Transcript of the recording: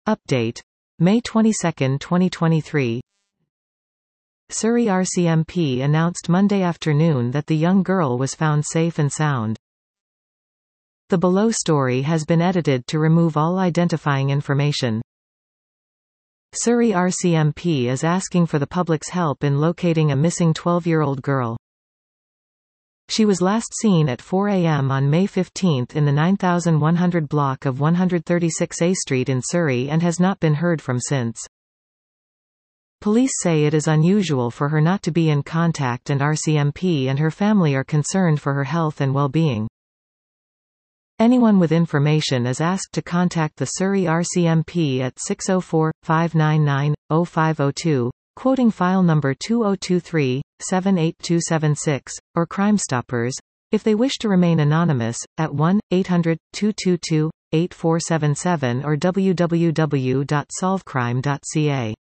Update. May 22, 2023. Surrey RCMP announced Monday afternoon that the young girl was found safe and sound. The below story has been edited to remove all identifying information. Surrey RCMP is asking for the public's help in locating a missing 12-year-old girl. She was last seen at 4 a.m. on May 15 in the 9100 block of 136A Street in Surrey and has not been heard from since. Police say it is unusual for her not to be in contact, and RCMP and her family are concerned for her health and well-being. Anyone with information is asked to contact the Surrey RCMP at 604-599-0502, quoting file number 2023-78276, or Crime Stoppers, if they wish to remain anonymous, at 1-800-222-8477 or www.solvecrime.ca.